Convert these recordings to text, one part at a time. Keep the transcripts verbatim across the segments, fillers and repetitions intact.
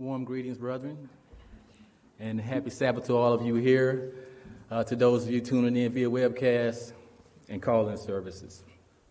Warm greetings, brethren, and happy Sabbath to all of you here, uh, to those of you tuning in via webcast and call-in services.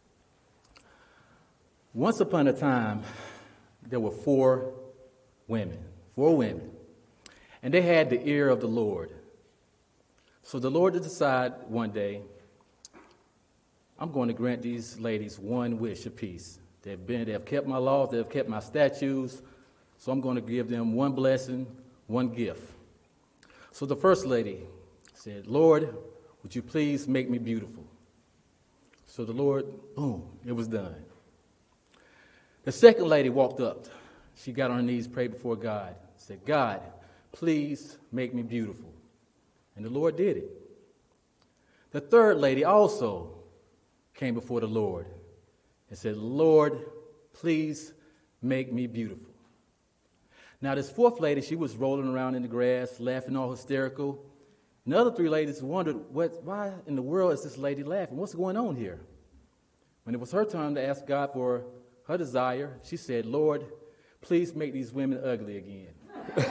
Once upon a time, there were four women, four women, and they had the ear of the Lord. So the Lord decided one day, I'm going to grant these ladies one wish apiece. They've been, they've kept my laws, they've kept my statutes, so I'm going to give them one blessing, one gift. So the first lady said, Lord, would you please make me beautiful? So the Lord, boom, it was done. The second lady walked up. She got on her knees, prayed before God, said, God, please make me beautiful. And the Lord did it. The third lady also came before the Lord and said, Lord, please make me beautiful. Now, this fourth lady, she was rolling around in the grass, laughing all hysterical. And the other three ladies wondered, what, why in the world is this lady laughing? What's going on here? When it was her turn to ask God for her desire, she said, Lord, please make these women ugly again.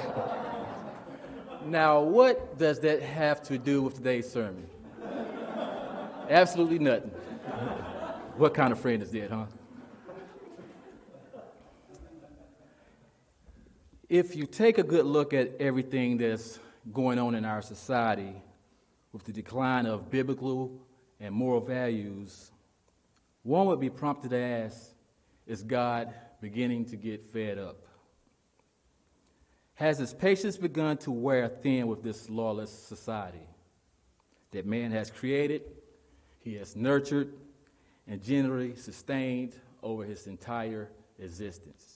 Now, what does that have to do with today's sermon? Absolutely nothing. What kind of friend is that, huh? If you take a good look at everything that's going on in our society with the decline of biblical and moral values, one would be prompted to ask, is God beginning to get fed up? Has his patience begun to wear thin with this lawless society that man has created, he has nurtured, and generally sustained over his entire existence?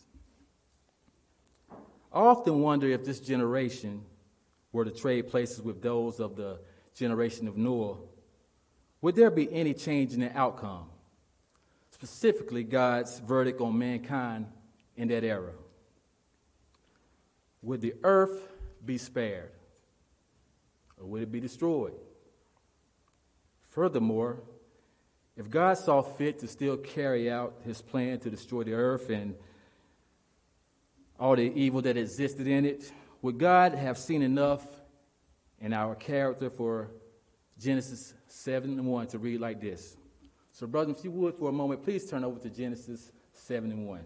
I often wonder if this generation were to trade places with those of the generation of Noah, would there be any change in the outcome, specifically God's verdict on mankind in that era? Would the earth be spared, or would it be destroyed? Furthermore, if God saw fit to still carry out his plan to destroy the earth and all the evil that existed in it, would God have seen enough in our character for Genesis seven and one to read like this? So, brothers, if you would, for a moment, please turn over to Genesis seven and one.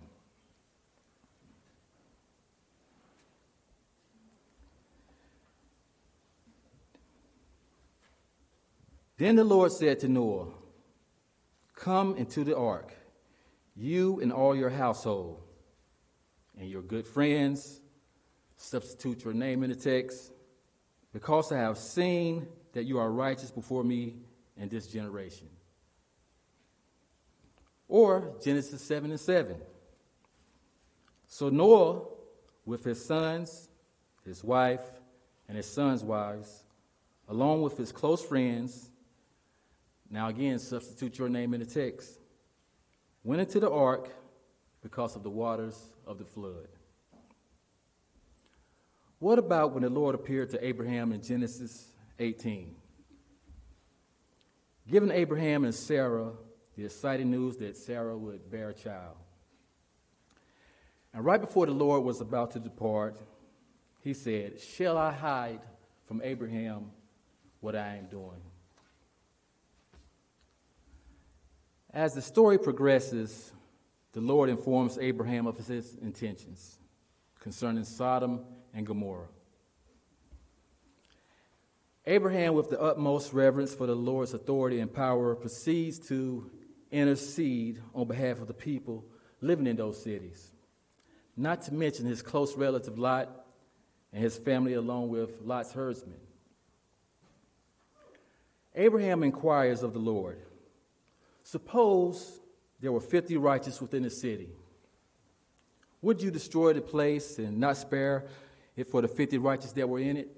Then the Lord said to Noah, come into the ark, you and all your household, and your good friends, substitute your name in the text, because I have seen that you are righteous before me in this generation. Or Genesis seven and seven. So Noah, with his sons, his wife, and his sons' wives, along with his close friends, now again, substitute your name in the text, went into the ark because of the waters of the flood. What about when the Lord appeared to Abraham in Genesis eighteen? Giving Abraham and Sarah the exciting news that Sarah would bear a child. And right before the Lord was about to depart, he said, shall I hide from Abraham what I am doing? As the story progresses, the Lord informs Abraham of his intentions concerning Sodom and Gomorrah. Abraham, with the utmost reverence for the Lord's authority and power, proceeds to intercede on behalf of the people living in those cities, not to mention his close relative Lot and his family along with Lot's herdsmen. Abraham inquires of the Lord, suppose there were fifty righteous within the city. Would you destroy the place and not spare it for the fifty righteous that were in it?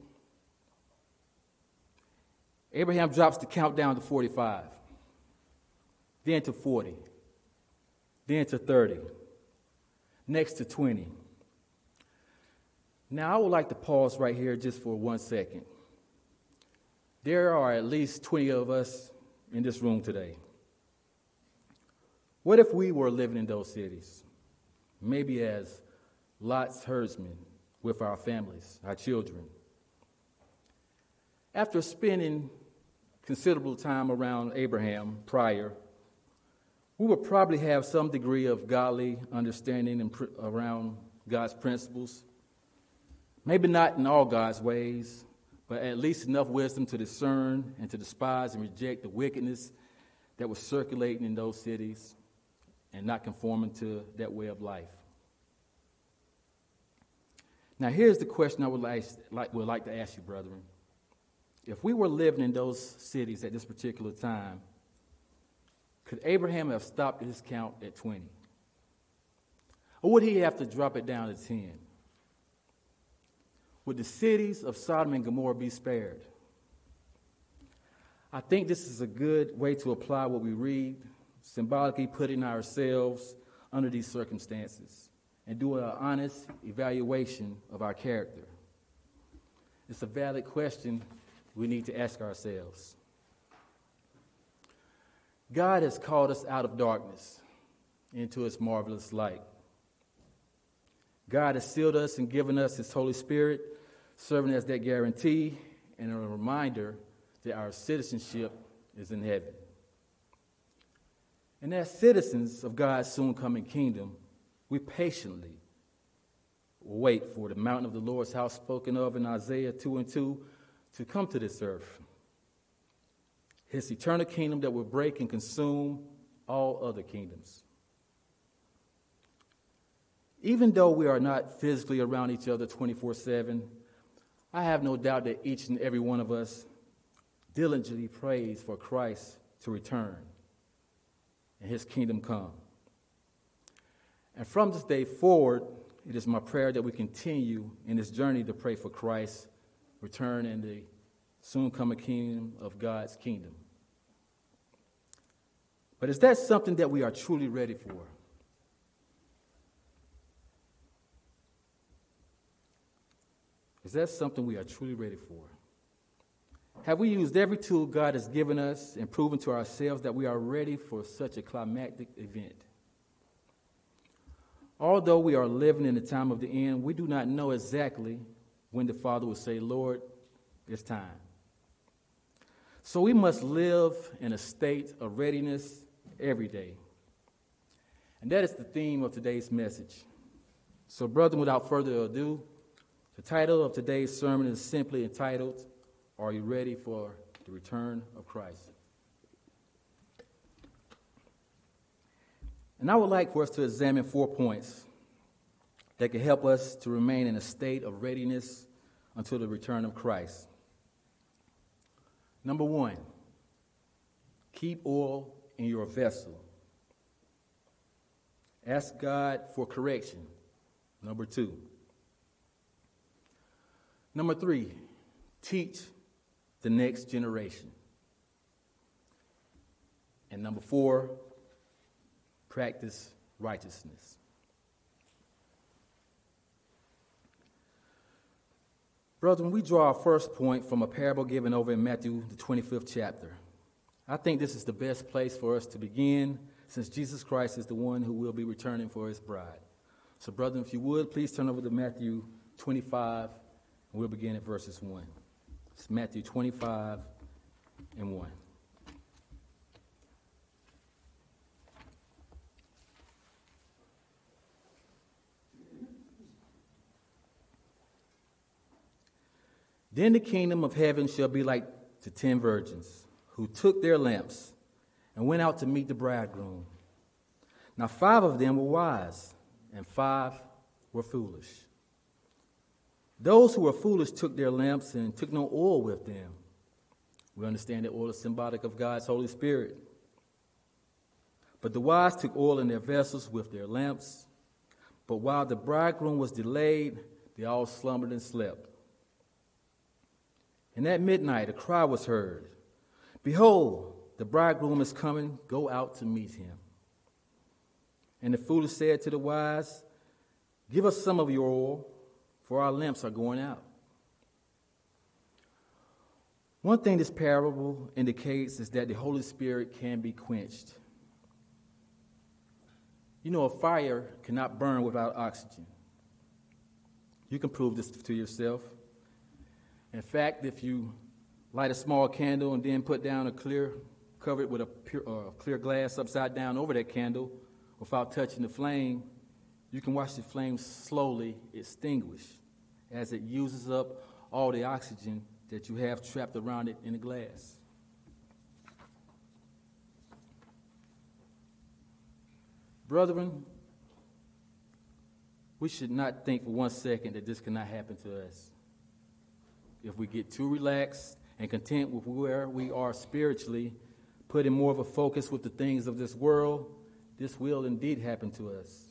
Abraham drops the count down to forty-five, then to forty, then to thirty, next to twenty. Now, I would like to pause right here just for one second. There are at least twenty of us in this room today. What if we were living in those cities, maybe as Lot's herdsmen with our families, our children. After spending considerable time around Abraham prior, we would probably have some degree of godly understanding and pr- around God's principles. Maybe not in all God's ways, but at least enough wisdom to discern and to despise and reject the wickedness that was circulating in those cities and not conforming to that way of life. Now, here's the question I would like, like, would like to ask you, brethren. If we were living in those cities at this particular time, could Abraham have stopped his count at twenty? Or would he have to drop it down to ten? Would the cities of Sodom and Gomorrah be spared? I think this is a good way to apply what we read, symbolically putting ourselves under these circumstances and do an honest evaluation of our character. It's a valid question we need to ask ourselves. God has called us out of darkness into his marvelous light. God has sealed us and given us his Holy Spirit, serving as that guarantee and a reminder that our citizenship is in heaven. And as citizens of God's soon coming kingdom, we patiently wait for the mountain of the Lord's house spoken of in Isaiah two and two to come to this earth. His eternal kingdom that will break and consume all other kingdoms. Even though we are not physically around each other twenty-four seven, I have no doubt that each and every one of us diligently prays for Christ to return and his kingdom come. And from this day forward, it is my prayer that we continue in this journey to pray for Christ's return and the soon coming kingdom of God's kingdom. But is that something that we are truly ready for? Is that something we are truly ready for? Have we used every tool God has given us and proven to ourselves that we are ready for such a climactic event? Although we are living in the time of the end, we do not know exactly when the Father will say, Lord, it's time. So we must live in a state of readiness every day. And that is the theme of today's message. So, brethren, without further ado, the title of today's sermon is simply entitled, Are You Ready for the Return of Christ? And I would like for us to examine four points that can help us to remain in a state of readiness until the return of Christ. Number one, keep oil in your vessel. Ask God for correction. Number two. Number three, teach the next generation. And number four, practice righteousness. Brethren, we draw our first point from a parable given over in Matthew, the twenty-fifth chapter. I think this is the best place for us to begin, since Jesus Christ is the one who will be returning for his bride. So, brethren, if you would, please turn over to Matthew twenty-five, and we'll begin at verses one. It's Matthew twenty-five and one. Then the kingdom of heaven shall be like to ten virgins, who took their lamps and went out to meet the bridegroom. Now five of them were wise, and five were foolish. Those who were foolish took their lamps and took no oil with them. We understand that oil is symbolic of God's Holy Spirit. But the wise took oil in their vessels with their lamps. But while the bridegroom was delayed, they all slumbered and slept. And at midnight a cry was heard, Behold, the bridegroom is coming, go out to meet him. And the foolish said to the wise, Give us some of your oil, for our lamps are going out. One thing this parable indicates is that the Holy Spirit can be quenched. You know, a fire cannot burn without oxygen. You can prove this to yourself. In fact, if you light a small candle and then put down a clear, cover it with a pure, uh, clear glass upside down over that candle without touching the flame, you can watch the flame slowly extinguish as it uses up all the oxygen that you have trapped around it in the glass. Brethren, we should not think for one second that this cannot happen to us. If we get too relaxed and content with where we are spiritually, putting more of a focus with the things of this world, this will indeed happen to us.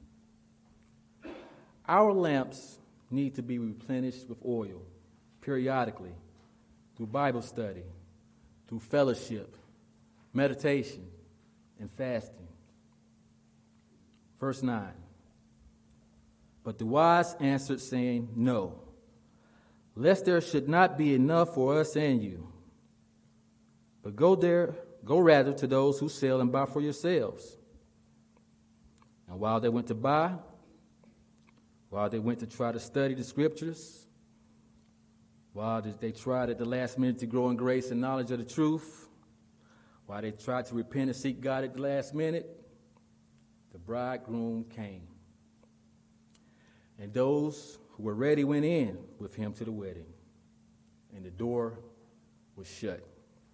Our lamps need to be replenished with oil periodically through Bible study, through fellowship, meditation, and fasting. Verse nine. But the wise answered, saying, No, lest there should not be enough for us and you. But go there, go rather to those who sell and buy for yourselves. And while they went to buy, while they went to try to study the scriptures, while they tried at the last minute to grow in grace and knowledge of the truth, while they tried to repent and seek God at the last minute, the bridegroom came. And those who were ready went in with him to the wedding, and the door was shut.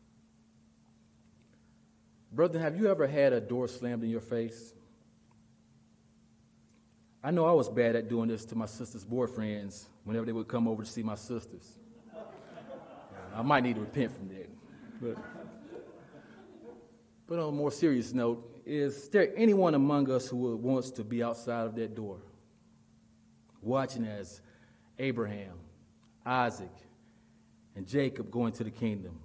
Brother, have you ever had a door slammed in your face? I know I was bad at doing this to my sister's boyfriends whenever they would come over to see my sisters. I might need to repent from that. But, but on a more serious note, is there anyone among us who wants to be outside of that door, watching as Abraham, Isaac, and Jacob go into the kingdom?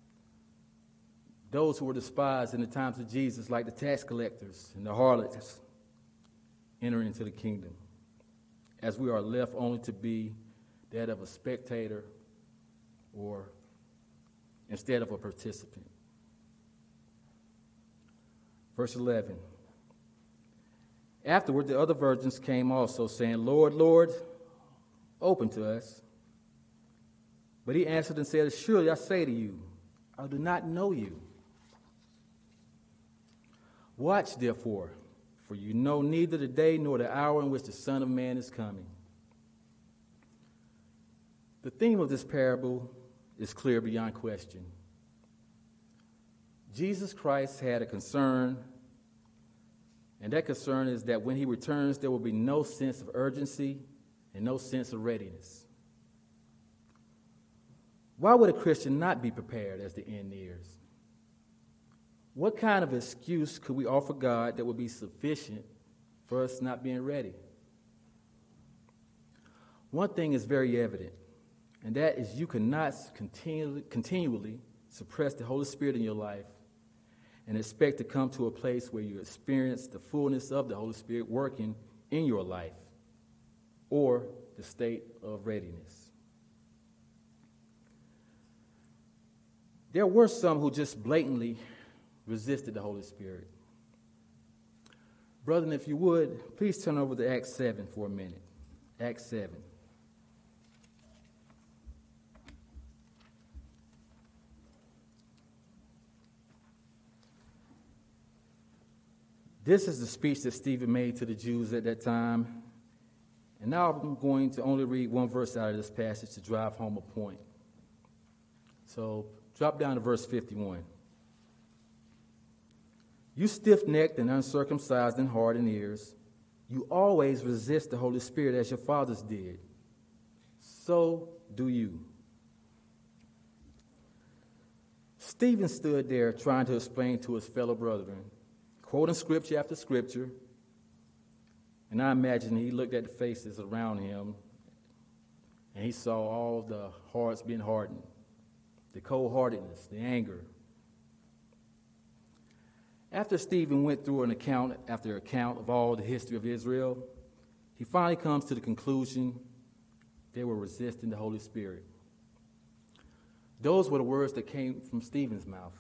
Those who were despised in the times of Jesus, like the tax collectors and the harlots, enter into the kingdom, as we are left only to be that of a spectator or instead of a participant. Verse eleven. Afterward, the other virgins came also, saying, Lord, Lord, open to us. But he answered and said, Surely I say to you, I do not know you. Watch, therefore, for you know neither the day nor the hour in which the Son of Man is coming. The theme of this parable is clear beyond question. Jesus Christ had a concern, and that concern is that when he returns, there will be no sense of urgency and no sense of readiness. Why would a Christian not be prepared as the end nears? What kind of excuse could we offer God that would be sufficient for us not being ready? One thing is very evident, and that is you cannot continually, continually suppress the Holy Spirit in your life and expect to come to a place where you experience the fullness of the Holy Spirit working in your life or the state of readiness. There were some who just blatantly resisted the Holy Spirit. Brethren, if you would, please turn over to Acts seven for a minute. Acts seven. This is the speech that Stephen made to the Jews at that time. And now I'm going to only read one verse out of this passage to drive home a point. So drop down to verse fifty-one. You stiff-necked and uncircumcised in heart and ears, you always resist the Holy Spirit as your fathers did. So do you. Stephen stood there trying to explain to his fellow brethren, quoting scripture after scripture, and I imagine he looked at the faces around him and he saw all the hearts being hardened, the cold-heartedness, the anger. After Stephen went through an account after account of all the history of Israel, he finally comes to the conclusion they were resisting the Holy Spirit. Those were the words that came from Stephen's mouth.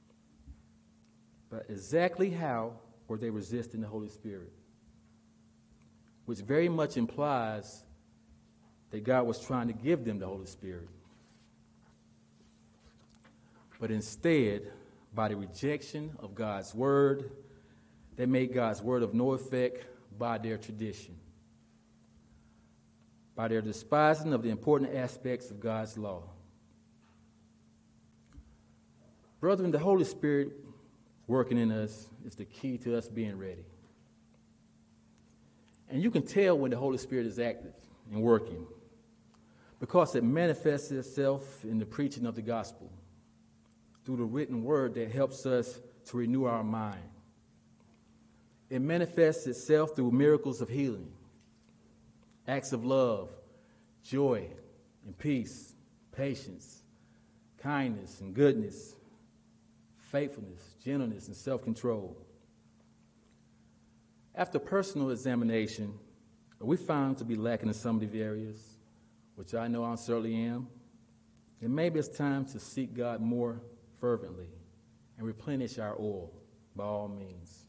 But exactly how were they resisting the Holy Spirit? Which very much implies that God was trying to give them the Holy Spirit. But instead, by the rejection of God's word, they made God's word of no effect by their tradition, by their despising of the important aspects of God's law. Brethren, the Holy Spirit working in us is the key to us being ready. And you can tell when the Holy Spirit is active and working because it manifests itself in the preaching of the gospel through the written word that helps us to renew our mind. It manifests itself through miracles of healing, acts of love, joy, and peace, patience, kindness, and goodness, faithfulness, gentleness, and self-control. After personal examination, we found to be lacking in some of these areas, which I know I certainly am, and maybe it's time to seek God more fervently and replenish our oil by all means.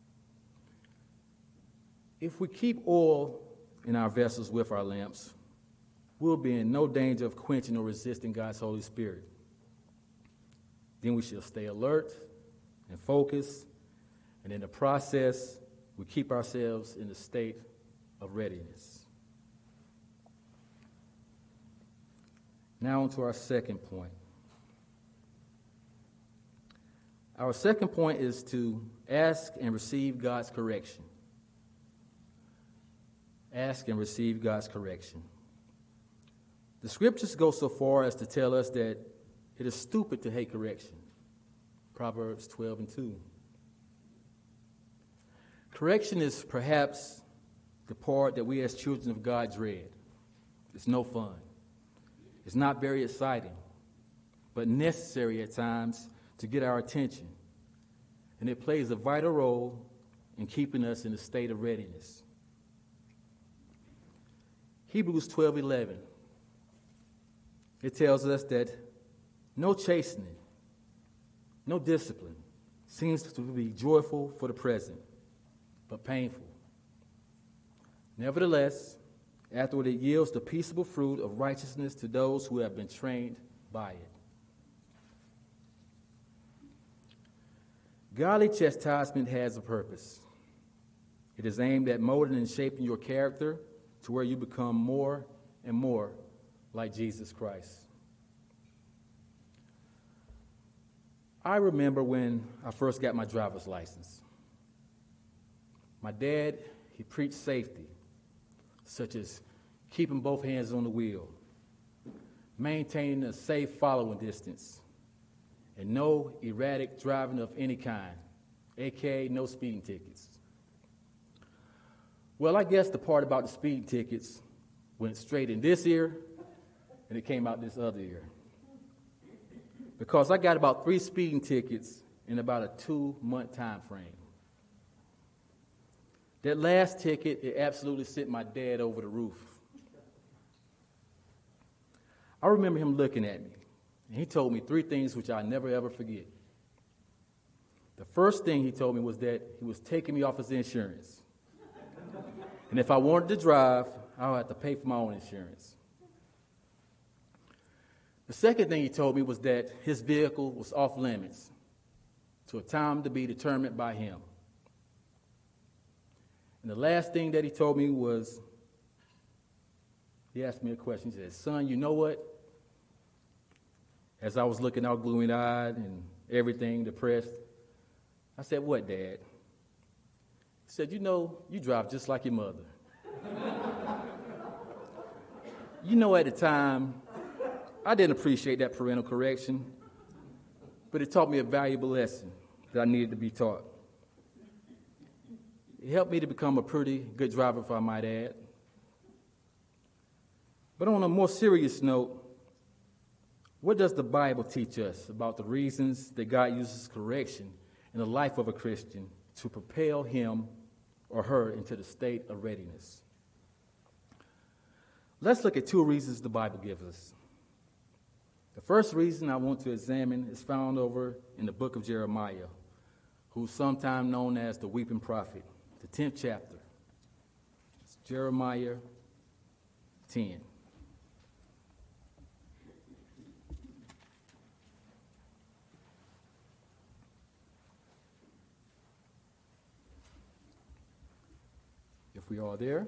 If we keep oil in our vessels with our lamps, we'll be in no danger of quenching or resisting God's Holy Spirit. Then we shall stay alert and focused, and in the process, we keep ourselves in a state of readiness. Now on to our second point. Our second point is to ask and receive God's correction. Ask and receive God's correction. The scriptures go so far as to tell us that it is stupid to hate correction. Proverbs twelve and two. Correction is perhaps the part that we as children of God dread. It's no fun. It's not very exciting, but necessary at times to get our attention. And it plays a vital role in keeping us in a state of readiness. Hebrews twelve eleven. It tells us that no chastening, no discipline seems to be joyful for the present, but painful. Nevertheless, afterward it yields the peaceable fruit of righteousness to those who have been trained by it. Godly chastisement has a purpose. It is aimed at molding and shaping your character to where you become more and more like Jesus Christ. I remember when I first got my driver's license. My dad, he preached safety, such as keeping both hands on the wheel, maintaining a safe following distance, and no erratic driving of any kind, aka no speeding tickets. Well, I guess the part about the speeding tickets went straight in this ear, and it came out this other ear. Because I got about three speeding tickets in about a two-month time frame. That last ticket, it absolutely sent my dad over the roof. I remember him looking at me, and he told me three things which I'll never, ever forget. The first thing he told me was that he was taking me off his insurance. And if I wanted to drive, I would have to pay for my own insurance. The second thing he told me was that his vehicle was off limits to a time to be determined by him. And the last thing that he told me was, he asked me a question. He said, "Son, you know what?" As I was looking out gloomy-eyed and everything, depressed, I said, "What, Dad?" He said, "You know, you drive just like your mother." You know, at the time, I didn't appreciate that parental correction, but it taught me a valuable lesson that I needed to be taught. It helped me to become a pretty good driver, if I might add. But on a more serious note, what does the Bible teach us about the reasons that God uses correction in the life of a Christian to propel him or her into the state of readiness? Let's look at two reasons the Bible gives us. The first reason I want to examine is found over in the book of Jeremiah, who's sometimes known as the weeping prophet, the tenth chapter. It's Jeremiah ten. we are there.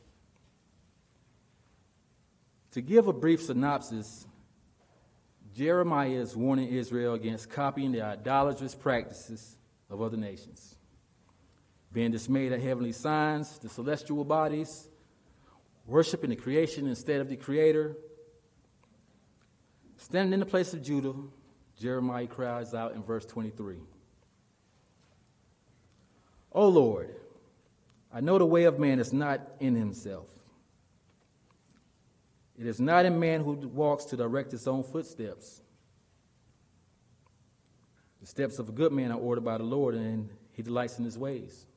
To give a brief synopsis, Jeremiah is warning Israel against copying the idolatrous practices of other nations, being dismayed at heavenly signs, the celestial bodies, worshiping the creation instead of the Creator. Standing in the place of Judah, Jeremiah cries out in verse twenty-three, "O Lord, I know the way of man is not in himself. It is not in man who walks to direct his own footsteps. The steps of a good man are ordered by the Lord, and he delights in his ways."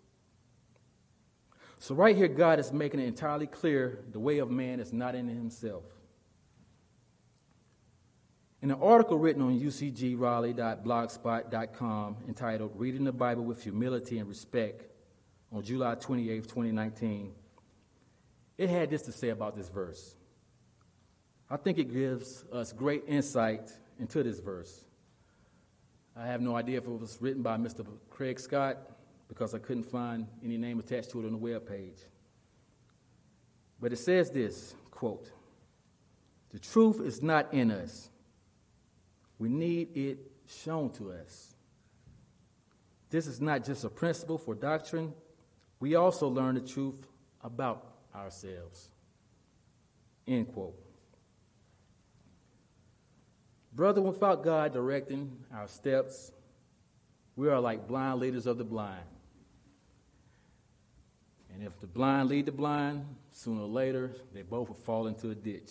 So right here, God is making it entirely clear the way of man is not in himself. In an article written on u c g raleigh dot blogspot dot com entitled "Reading the Bible with Humility and Respect" on July twenty-eighth, twenty nineteen, it had this to say about this verse. I think it gives us great insight into this verse. I have no idea if it was written by Mister Craig Scott because I couldn't find any name attached to it on the webpage. But it says this, quote, "The truth is not in us. We need it shown to us. This is not just a principle for doctrine. We also learn the truth about ourselves." End quote. Brother, without God directing our steps, we are like blind leaders of the blind. And if the blind lead the blind, sooner or later, they both will fall into a ditch.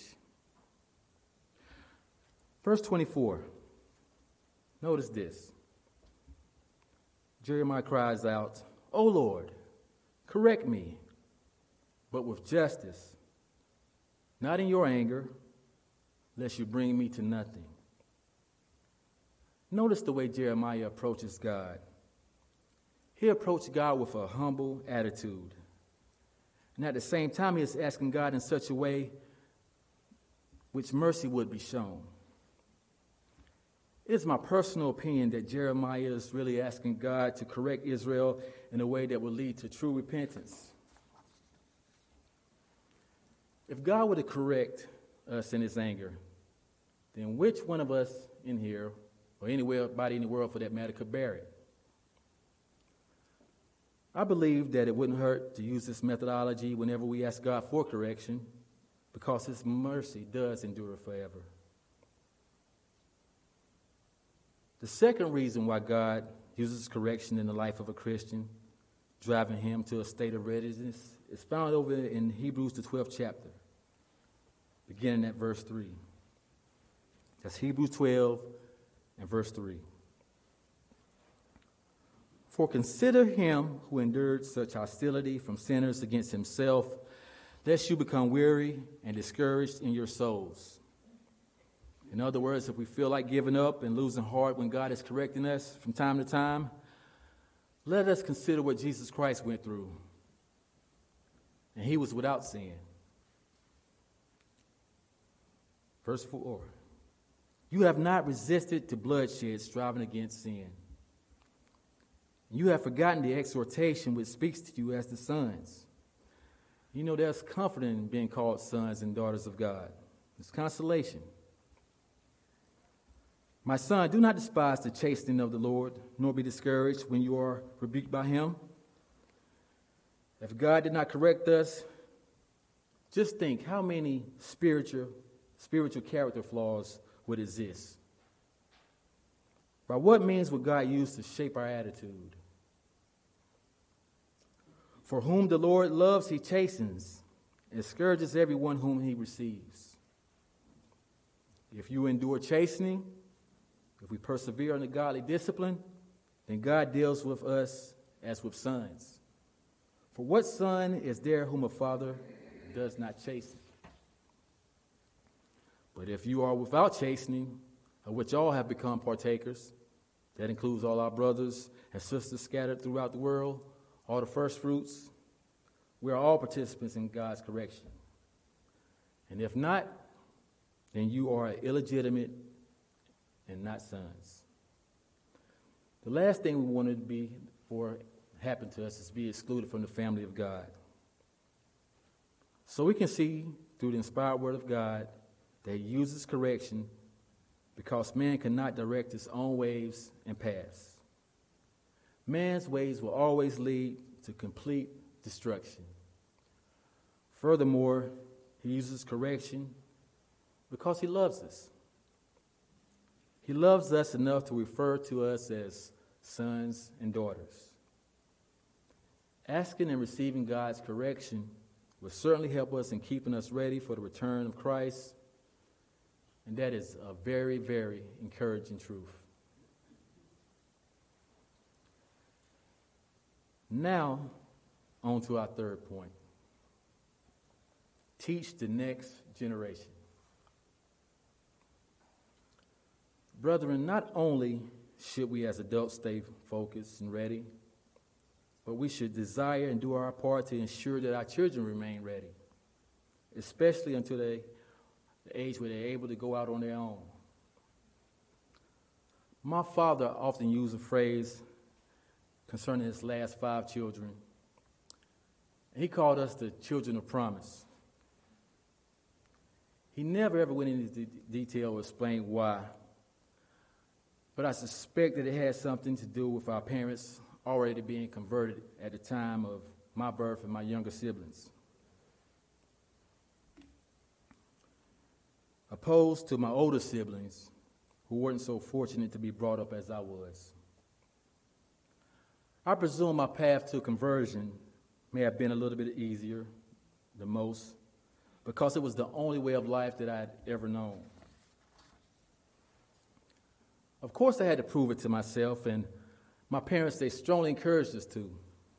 Verse twenty-four, notice this. Jeremiah cries out, "O Lord, correct me, but with justice, not in your anger, lest you bring me to nothing." Notice the way Jeremiah approaches God. He approached God with a humble attitude. And at the same time, he is asking God in such a way which mercy would be shown. It is my personal opinion that Jeremiah is really asking God to correct Israel in a way that will lead to true repentance. If God were to correct us in his anger, then which one of us in here, or anybody in the world for that matter, could bear it? I believe that it wouldn't hurt to use this methodology whenever we ask God for correction, because his mercy does endure forever. The second reason why God uses correction in the life of a Christian, driving him to a state of readiness, is found over in Hebrews, the twelfth chapter, beginning at verse three. That's Hebrews twelve and verse three. "For consider him who endured such hostility from sinners against himself, lest you become weary and discouraged in your souls." In other words, if we feel like giving up and losing heart when God is correcting us from time to time, let us consider what Jesus Christ went through. And he was without sin. Verse four. "You have not resisted to bloodshed, striving against sin. You have forgotten the exhortation which speaks to you as the sons." You know, there's comfort in being called sons and daughters of God. There's consolation. "My son, do not despise the chastening of the Lord, nor be discouraged when you are rebuked by him." If God did not correct us, just think how many spiritual, spiritual character flaws would exist. By what means would God use to shape our attitude? "For whom the Lord loves, he chastens, and scourges everyone whom he receives." If you endure chastening, if we persevere in the godly discipline, then God deals with us as with sons. "For what son is there whom a father does not chasten?" But if you are without chastening, of which all have become partakers, that includes all our brothers and sisters scattered throughout the world, all the first fruits, we are all participants in God's correction. And if not, then you are illegitimate and not sons. The last thing we want to be for happen to us is be excluded from the family of God. So we can see through the inspired word of God that he uses correction because man cannot direct his own ways and paths. Man's ways will always lead to complete destruction. Furthermore, he uses correction because he loves us. He loves us enough to refer to us as sons and daughters. Asking and receiving God's correction will certainly help us in keeping us ready for the return of Christ, and that is a very, very encouraging truth. Now, on to our third point. Teach the next generation. Brethren, not only should we as adults stay focused and ready, but we should desire and do our part to ensure that our children remain ready, especially until they, the age where they're able to go out on their own. My father often used a phrase concerning his last five children. He called us the children of promise. He never ever went into de- detail or explained why, but I suspect that it had something to do with our parents already being converted at the time of my birth and my younger siblings, opposed to my older siblings who weren't so fortunate to be brought up as I was. I presume my path to conversion may have been a little bit easier than most because it was the only way of life that I had ever known. Of course, I had to prove it to myself, and my parents, they strongly encouraged us to,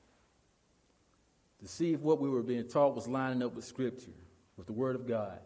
to see if what we were being taught was lining up with Scripture, with the Word of God.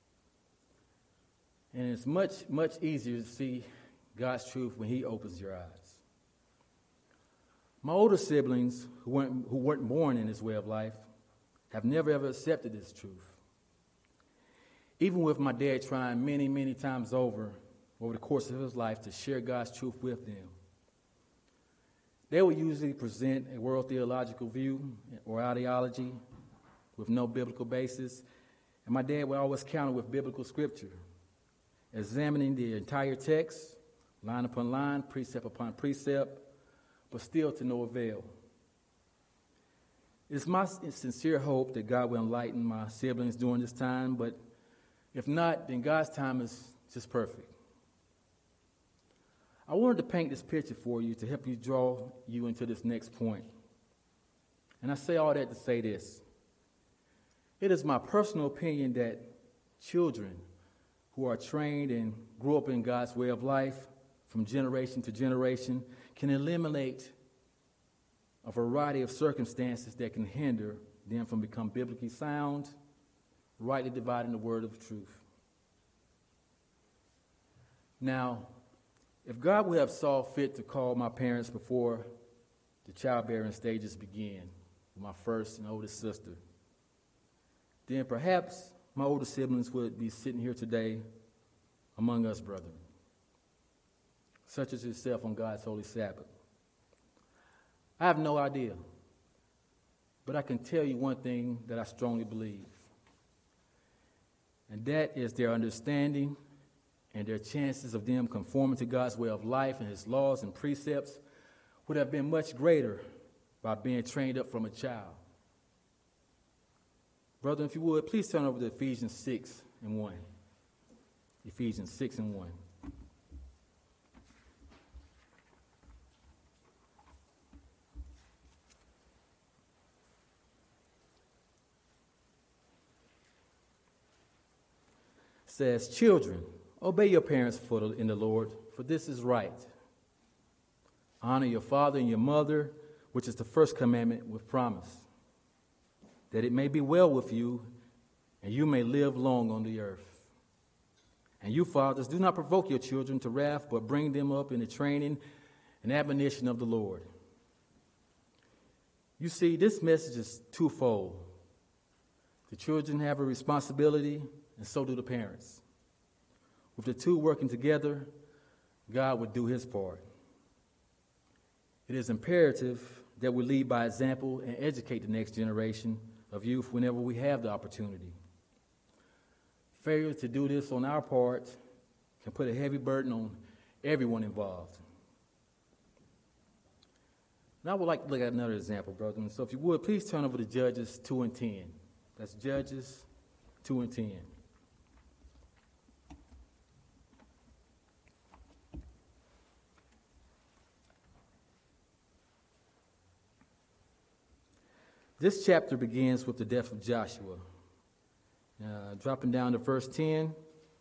And it's much, much easier to see God's truth when he opens your eyes. My older siblings, who weren't, who weren't born in this way of life, have never ever accepted this truth. Even with my dad trying many, many times over, over the course of his life, to share God's truth with them, they would usually present a world theological view or ideology with no biblical basis, and my dad would always counter with biblical scripture, examining the entire text, line upon line, precept upon precept, but still to no avail. It's my sincere hope that God will enlighten my siblings during this time, but if not, then God's time is just perfect. I wanted to paint this picture for you to help you draw you into this next point. And I say all that to say this. It is my personal opinion that children who are trained and grew up in God's way of life from generation to generation can eliminate a variety of circumstances that can hinder them from becoming biblically sound, rightly dividing the word of truth. Now, if God would have saw fit to call my parents before the childbearing stages began with my first and oldest sister, then perhaps my older siblings would be sitting here today among us, brethren, such as yourself on God's holy Sabbath. I have no idea, but I can tell you one thing that I strongly believe, and that is their understanding and their chances of them conforming to God's way of life and his laws and precepts would have been much greater by being trained up from a child. Brother, if you would, please turn over to Ephesians six and one. Ephesians six and one. It says, children, obey your parents for the, in the Lord, for this is right. Honor your father and your mother, which is the first commandment with promise, that it may be well with you and you may live long on the earth. And you fathers, do not provoke your children to wrath, but bring them up in the training and admonition of the Lord. You see, this message is twofold. The children have a responsibility, and so do the parents. With the two working together, God would do his part. It is imperative that we lead by example and educate the next generation of youth whenever we have the opportunity. Failure to do this on our part can put a heavy burden on everyone involved. Now I would like to look at another example, brethren. So if you would, please turn over to Judges two and ten. That's Judges two and ten. This chapter begins with the death of Joshua. Uh, dropping down to verse ten.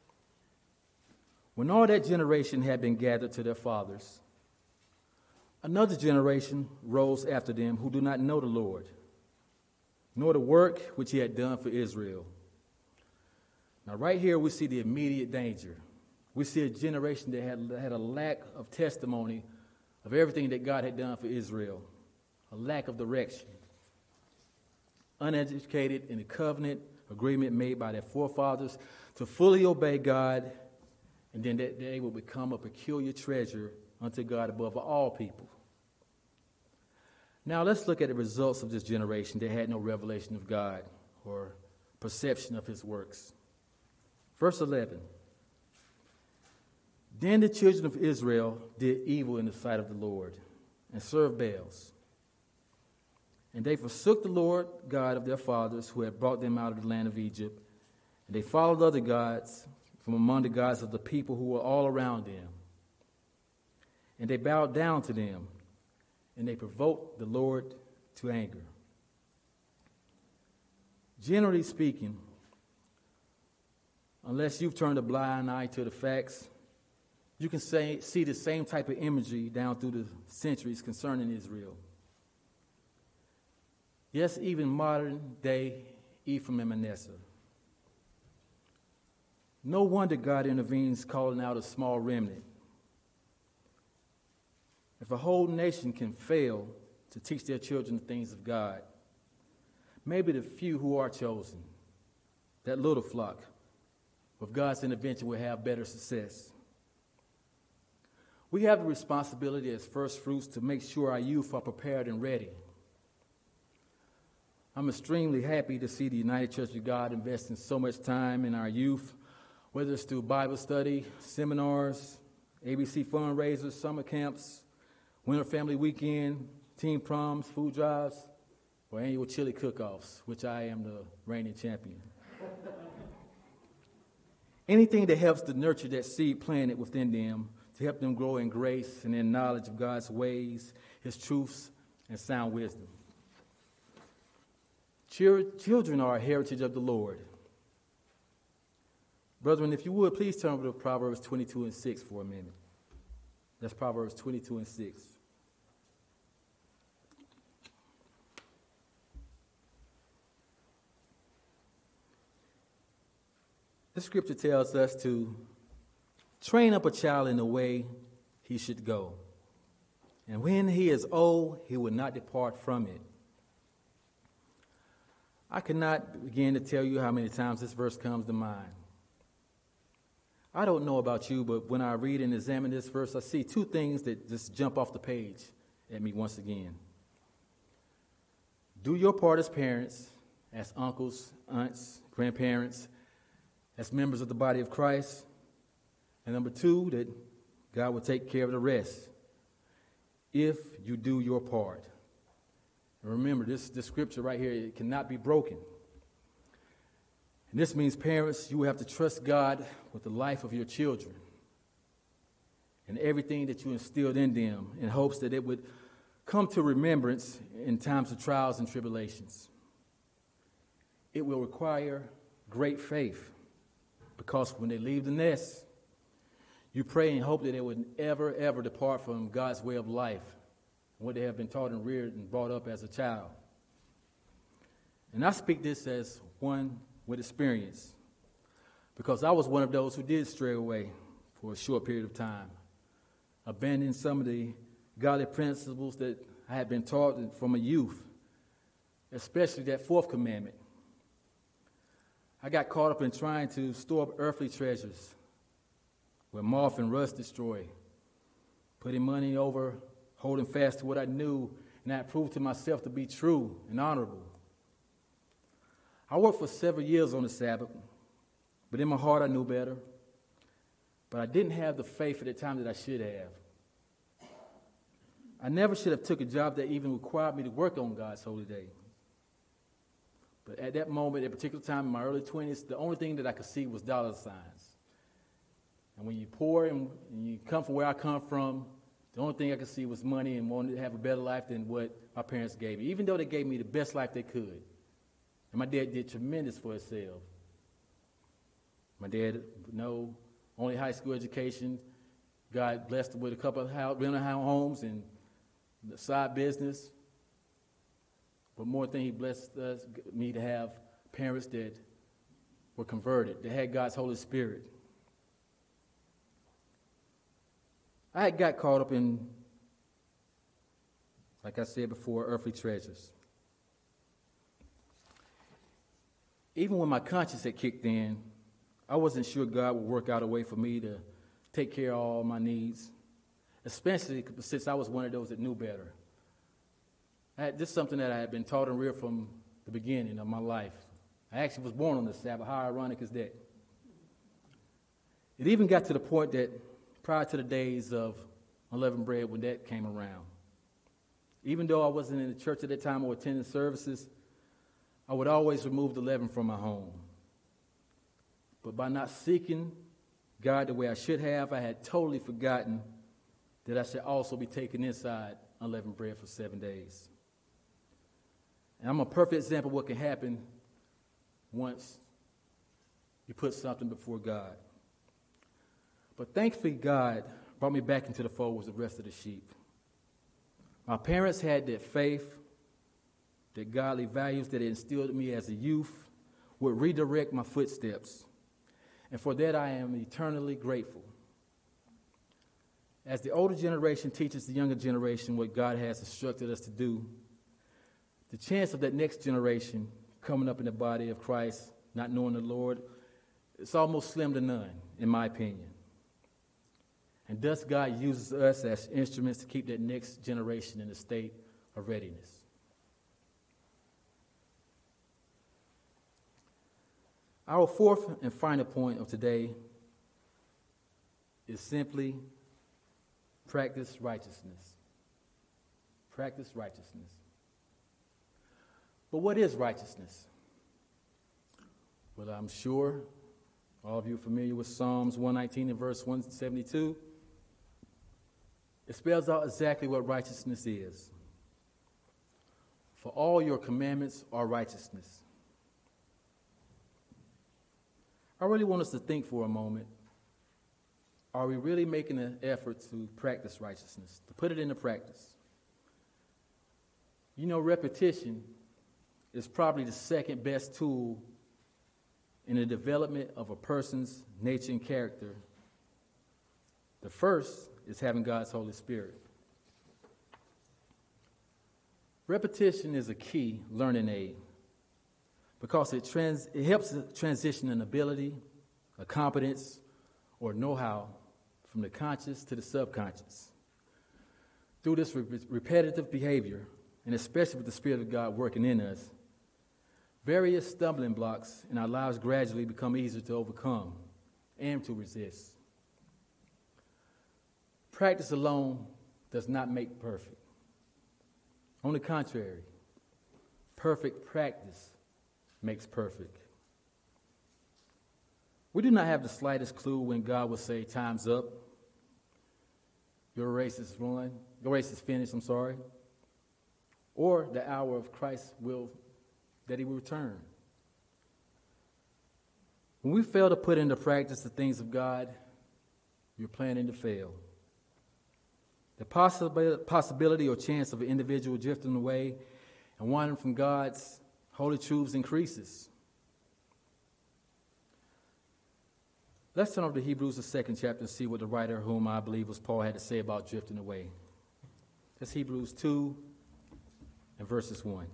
When all that generation had been gathered to their fathers, another generation rose after them who do not know the Lord, nor the work which he had done for Israel. Now, right here, we see the immediate danger. We see a generation that had, had a lack of testimony of everything that God had done for Israel, a lack of direction, uneducated in the covenant agreement made by their forefathers to fully obey God, and then that they will become a peculiar treasure unto God above all people. Now let's look at the results of this generation that had no revelation of God or perception of his works. Verse eleven. Then the children of Israel did evil in the sight of the Lord and served Baals. And they forsook the Lord God of their fathers who had brought them out of the land of Egypt. And they followed other gods from among the gods of the people who were all around them. And they bowed down to them, and they provoked the Lord to anger. Generally speaking, unless you've turned a blind eye to the facts, you can say, see the same type of imagery down through the centuries concerning Israel. Yes, even modern-day Ephraim and Manasseh. No wonder God intervenes, calling out a small remnant. If a whole nation can fail to teach their children the things of God, maybe the few who are chosen, that little flock, with God's intervention will have better success. We have the responsibility as first fruits to make sure our youth are prepared and ready. I'm extremely happy to see the United Church of God investing so much time in our youth, whether it's through Bible study, seminars, A B C fundraisers, summer camps, winter family weekend, teen proms, food drives, or annual chili cook-offs, which I am the reigning champion. Anything that helps to nurture that seed planted within them, to help them grow in grace and in knowledge of God's ways, his truths, and sound wisdom. Children are a heritage of the Lord. Brethren, if you would, please turn over to Proverbs twenty-two and six for a minute. That's Proverbs twenty-two and six. The scripture tells us to train up a child in the way he should go, and when he is old, he will not depart from it. I cannot begin to tell you how many times this verse comes to mind. I don't know about you, but when I read and examine this verse, I see two things that just jump off the page at me once again. Do your part as parents, as uncles, aunts, grandparents, as members of the body of Christ. And number two, that God will take care of the rest if you do your part. And remember, this, this scripture right here, it cannot be broken. And this means, parents, you will have to trust God with the life of your children and everything that you instilled in them in hopes that it would come to remembrance in times of trials and tribulations. It will require great faith because when they leave the nest, you pray and hope that they would ever, ever depart from God's way of life, what they have been taught and reared and brought up as a child. And I speak this as one with experience, because I was one of those who did stray away for a short period of time, abandoning some of the godly principles that I had been taught from a youth, especially that fourth commandment. I got caught up in trying to store up earthly treasures where moth and rust destroy, putting money over, holding fast to what I knew and I proved to myself to be true and honorable. I worked for several years on the Sabbath, but in my heart I knew better. But I didn't have the faith at the time that I should have. I never should have took a job that even required me to work on God's holy day. But at that moment, at a particular time in my early twenties, the only thing that I could see was dollar signs. And when you poor and, and you come from where I come from, the only thing I could see was money and wanted to have a better life than what my parents gave me, even though they gave me the best life they could. And my dad did tremendous for himself. My dad, no, only high school education. God blessed him with a couple of house, rental homes and the side business. But more thing, he blessed us, me to have parents that were converted, that had God's Holy Spirit. I had got caught up in, like I said before, earthly treasures. Even when my conscience had kicked in, I wasn't sure God would work out a way for me to take care of all my needs, especially since I was one of those that knew better. I had, this is something that I had been taught and reared from the beginning of my life. I actually was born on the Sabbath. How ironic is that? It even got to the point that prior to the days of unleavened bread, when that came around, even though I wasn't in the church at that time or attending services, I would always remove the leaven from my home. But by not seeking God the way I should have, I had totally forgotten that I should also be taking inside unleavened bread for seven days. And I'm a perfect example of what can happen once you put something before God. But thankfully, God brought me back into the fold with the rest of the sheep. My parents had that faith, that godly values that instilled in me as a youth would redirect my footsteps. And for that, I am eternally grateful. As the older generation teaches the younger generation what God has instructed us to do, the chance of that next generation coming up in the body of Christ, not knowing the Lord, it's almost slim to none, in my opinion. And thus, God uses us as instruments to keep that next generation in a state of readiness. Our fourth and final point of today is simply practice righteousness. Practice righteousness. But what is righteousness? Well, I'm sure all of you are familiar with Psalms one nineteen and verse one seventy-two. It spells out exactly what righteousness is. For all your commandments are righteousness. I really want us to think for a moment. Are we really making an effort to practice righteousness, to put it into practice? You know, repetition is probably the second best tool in the development of a person's nature and character. The first is having God's Holy Spirit. Repetition is a key learning aid because it, trans, it helps transition an ability, a competence, or know-how from the conscious to the subconscious. Through this re- repetitive behavior, and especially with the Spirit of God working in us, various stumbling blocks in our lives gradually become easier to overcome and to resist. Practice alone does not make perfect. On the contrary, perfect practice makes perfect. We do not have the slightest clue when God will say, time's up. Your race is run. Your race is finished, I'm sorry. Or the hour of Christ will, that he will return. When we fail to put into practice the things of God, you're planning to fail. The possibility, possibility or chance of an individual drifting away and wandering from God's holy truths increases. Let's turn over to Hebrews, the second chapter, and see what the writer, whom I believe was Paul, had to say about drifting away. That's Hebrews two and verses one.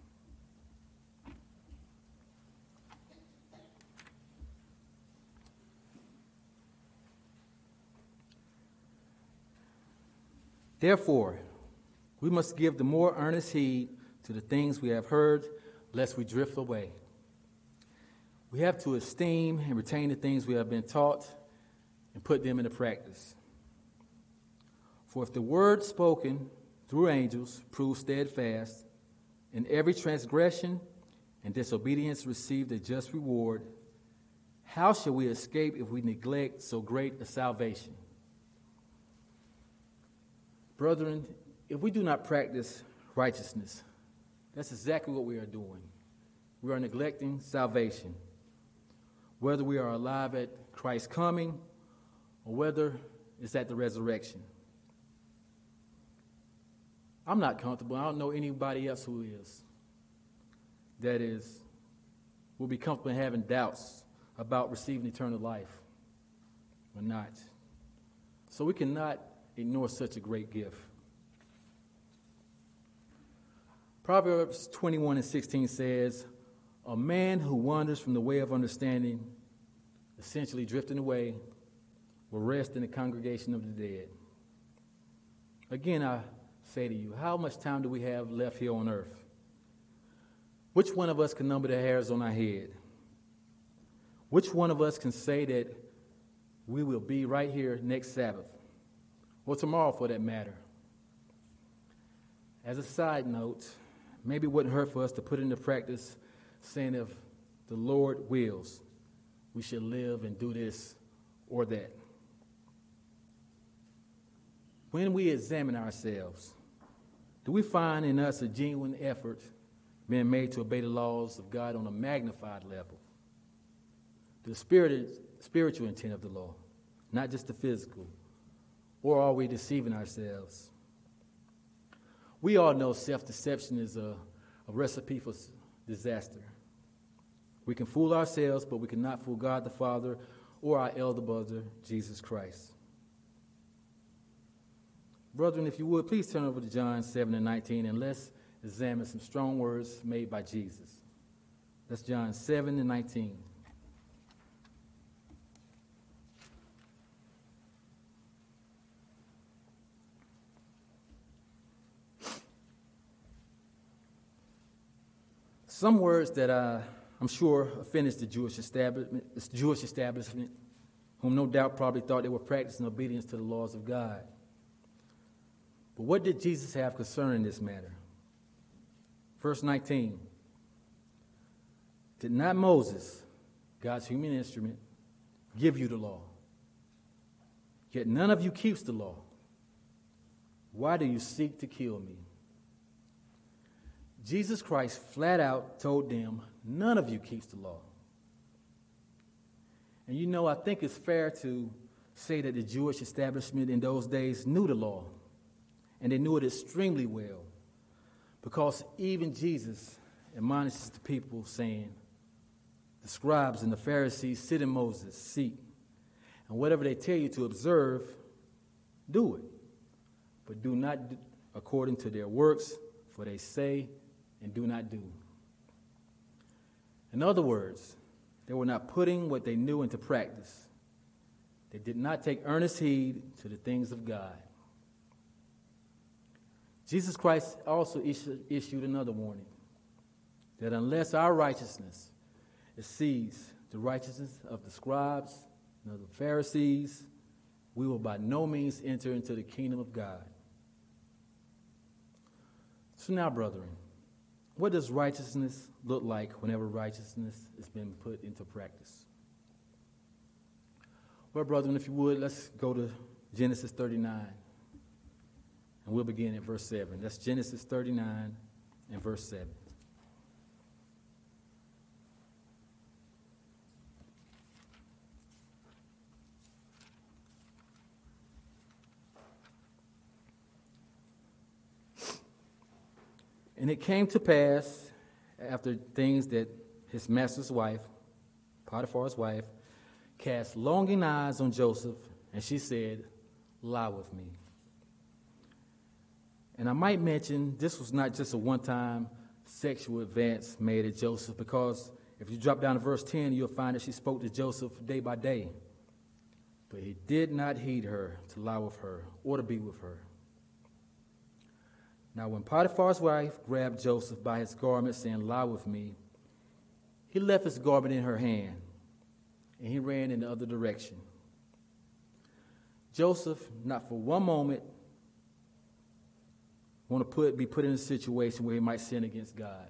Therefore, we must give the more earnest heed to the things we have heard, lest we drift away. We have to esteem and retain the things we have been taught and put them into practice. For if the word spoken through angels proves steadfast, and every transgression and disobedience received a just reward, how shall we escape if we neglect so great a salvation? Brethren, if we do not practice righteousness, that's exactly what we are doing. We are neglecting salvation. Whether we are alive at Christ's coming or whether it's at the resurrection. I'm not comfortable. I don't know anybody else who is. That is, will be comfortable in having doubts about receiving eternal life or not. So we cannot ignore such a great gift. Proverbs twenty-one and sixteen says, a man who wanders from the way of understanding, essentially drifting away, will rest in the congregation of the dead. Again, I say to you, how much time do we have left here on earth? Which one of us can number the hairs on our head? Which one of us can say that we will be right here next Sabbath? Or tomorrow, for that matter. As a side note, maybe it wouldn't hurt for us to put into practice saying if the Lord wills, we should live and do this or that. When we examine ourselves, do we find in us a genuine effort being made to obey the laws of God on a magnified level? The spirit, spiritual intent of the law, not just the physical. Or are we deceiving ourselves? We all know self-deception is a, a recipe for disaster. We can fool ourselves, but we cannot fool God the Father or our elder brother, Jesus Christ. Brethren, if you would, please turn over to John seven and nineteen, and let's examine some strong words made by Jesus. That's John seven and nineteen. Some words that uh, I'm sure offended the Jewish establishment, the Jewish establishment, whom no doubt probably thought they were practicing obedience to the laws of God. But what did Jesus have concerning this matter? Verse nineteen. Did not Moses, God's human instrument, give you the law? Yet none of you keeps the law. Why do you seek to kill me? Jesus Christ flat out told them, none of you keeps the law. And you know, I think it's fair to say that the Jewish establishment in those days knew the law, and they knew it extremely well, because even Jesus admonishes the people, saying, the scribes and the Pharisees sit in Moses' seat, and whatever they tell you to observe, do it. But do not do according to their works, for they say and do not do. In other words, they were not putting what they knew into practice. They did not take earnest heed to the things of God. Jesus Christ also issued another warning, that unless our righteousness exceeds the righteousness of the scribes and of the Pharisees, we will by no means enter into the kingdom of God. So now, brethren, what does righteousness look like whenever righteousness has been put into practice? Well, brethren, if you would, let's go to Genesis thirty-nine. And we'll begin at verse seven. That's Genesis thirty-nine and verse seven. And it came to pass, after things, that his master's wife, Potiphar's wife, cast longing eyes on Joseph, and she said, lie with me. And I might mention, this was not just a one-time sexual advance made at Joseph, because if you drop down to verse ten, you'll find that she spoke to Joseph day by day. But he did not heed her to lie with her or to be with her. Now, when Potiphar's wife grabbed Joseph by his garment, saying, lie with me, He left his garment in her hand, and he ran in the other direction. Joseph, not for one moment, want to put, be put in a situation where he might sin against God.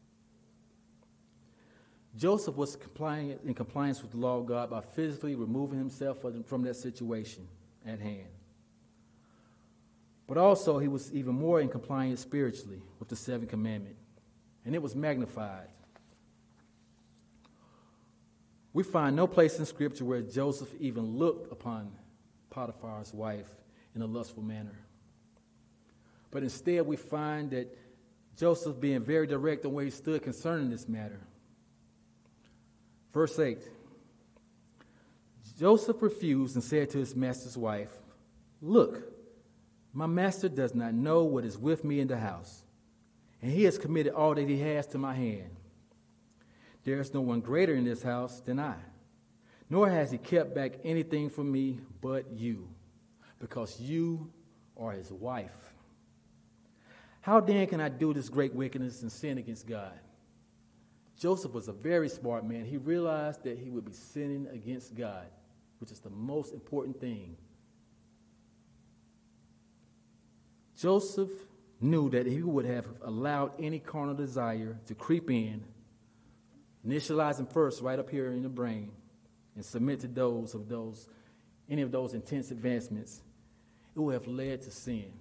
Joseph was compliant, in compliance with the law of God by physically removing himself from that situation at hand. But also he was even more in compliance spiritually with the seventh commandment, and it was magnified. We find no place in Scripture where Joseph even looked upon Potiphar's wife in a lustful manner. But instead we find that Joseph being very direct on where he stood concerning this matter. Verse eight, Joseph refused and said to his master's wife, "Look, my master does not know what is with me in the house, and he has committed all that he has to my hand. There is no one greater in this house than I, nor has he kept back anything from me but you, because you are his wife. How then can I do this great wickedness and sin against God?" Joseph was a very smart man. He realized that he would be sinning against God, which is the most important thing. Joseph knew that he would have allowed any carnal desire to creep in, initializing first right up here in the brain, and submit to those of those, any of those intense advancements. It would have led to sin.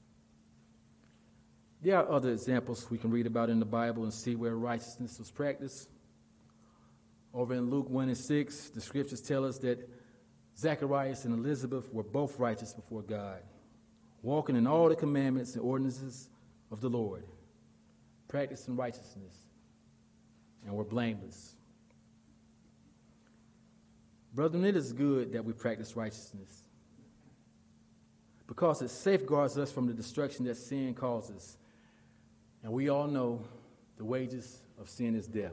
There are other examples we can read about in the Bible and see where righteousness was practiced. Over in Luke one and six, the scriptures tell us that Zacharias and Elizabeth were both righteous before God, walking in all the commandments and ordinances of the Lord, practicing righteousness, and were blameless. Brethren, it is good that we practice righteousness because it safeguards us from the destruction that sin causes. And we all know the wages of sin is death.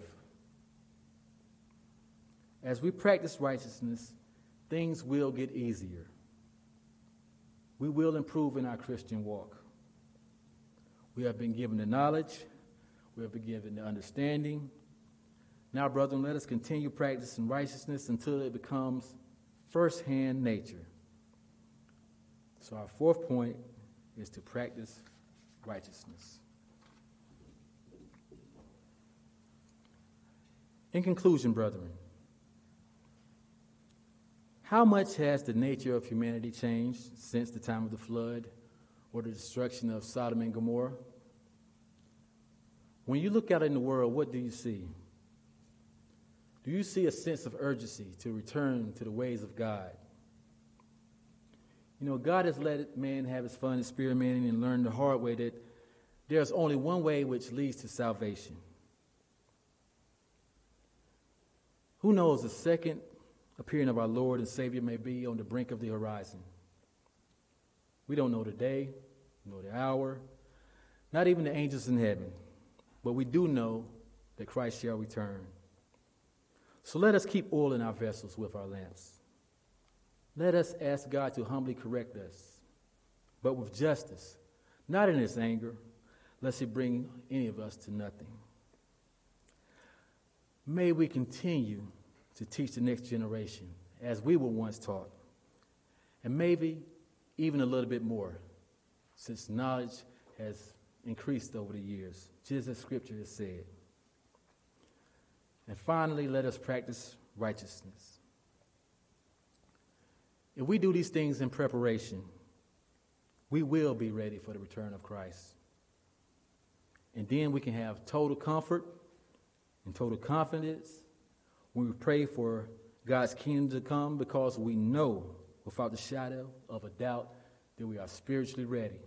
As we practice righteousness, things will get easier. We will improve in our Christian walk. We have been given the knowledge. We have been given the understanding. Now, brethren, let us continue practicing righteousness until it becomes first-hand nature. So our fourth point is to practice righteousness. In conclusion, brethren, how much has the nature of humanity changed since the time of the flood or the destruction of Sodom and Gomorrah? When you look out in the world, what do you see? Do you see a sense of urgency to return to the ways of God? You know, God has let man have his fun experimenting and learn the hard way that there's only one way which leads to salvation. Who knows, the second appearing of our Lord and Savior may be on the brink of the horizon. We don't know the day, nor the hour, not even the angels in heaven, but we do know that Christ shall return. So let us keep oil in our vessels with our lamps. Let us ask God to humbly correct us, but with justice, not in his anger, lest he bring any of us to nothing. May we continue to teach the next generation as we were once taught, and maybe even a little bit more, since knowledge has increased over the years, just as Scripture has said. And finally, let us practice righteousness. If we do these things in preparation, we will be ready for the return of Christ. And then we can have total comfort and total confidence when we pray for God's kingdom to come, because we know without the shadow of a doubt that we are spiritually ready.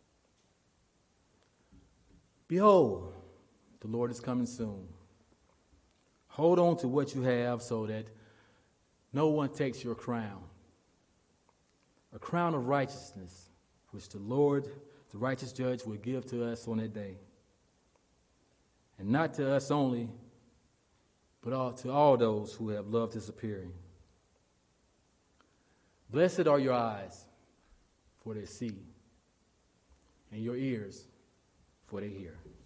Behold, the Lord is coming soon. Hold on to what you have so that no one takes your crown. A crown of righteousness, which the Lord, the righteous judge, will give to us on that day. And not to us only, but all, to all those who have loved his appearing. Blessed are your eyes, for they see, and your ears, for they hear.